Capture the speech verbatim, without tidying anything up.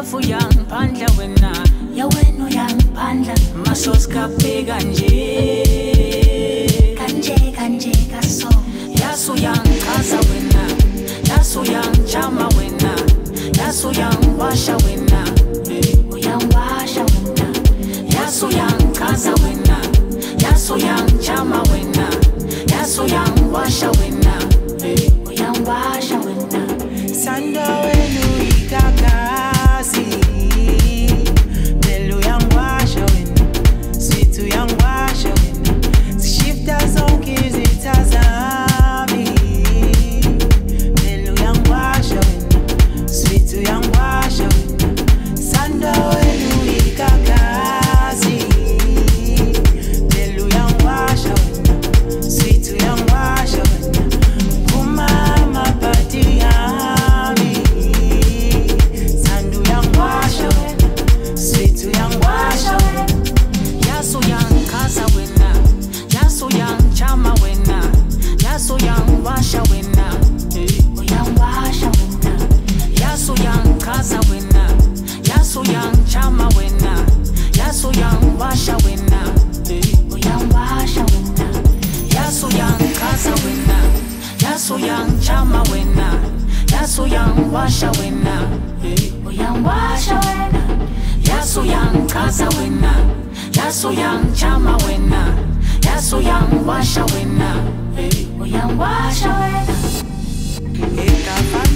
Lafu uyangiphandla wena, ya wena uyangiphandla, masosikaphe kanje kanje kanje kaso. Yasu uyangichaza wena, yasu uyangijama wena, yasu uyangiwasha wena, Uyangiwasha wena, yasu uyangichaza wena, yasu uyangijama wena, yasu uyangiwasha wena, uyangiwasha wena. Sando wenu ikakazi, Belu uyangwasha wena, sweet uyangwasha wena, zishifta zonke izitha zami. Belu uyangwasha wena, sweet uyangwasha wena. Sando wenu ikakazi, Belu uyangwasha wena, sweet uyangwasha wena. Kumama pati yami, Sandu uyangwasha wena, sweet uyangwasha wena. yasu uyangichaza wena, yasu uyangijama wena, yasu uyangiwasha wena, Uyangiwasha wena, yasu uyangichaza wena, yasu uyangijama wena, yasu uyangiwasha wena, uyangiwasha wena, yasu uyangichaza wena, yasu uyangijama wena, yasu uyangiwasha wena, uyangiwasha wena, yasu uyangichaza wena, yasu uyangijama wena, yasu uyangiwasha wena, uyangiwasha wena. Eka